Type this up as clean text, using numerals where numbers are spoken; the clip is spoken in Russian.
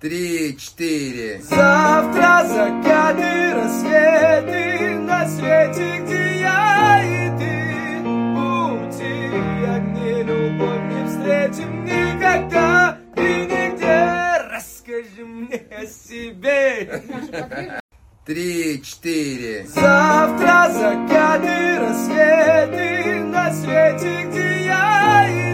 3, 4. Завтра закаты, рассветы на свете, где я и ты. Пути огни, любовь не встретим никогда и нигде. Расскажи мне о себе. 3, 4. Завтра закаты, рассветы на свете, где я и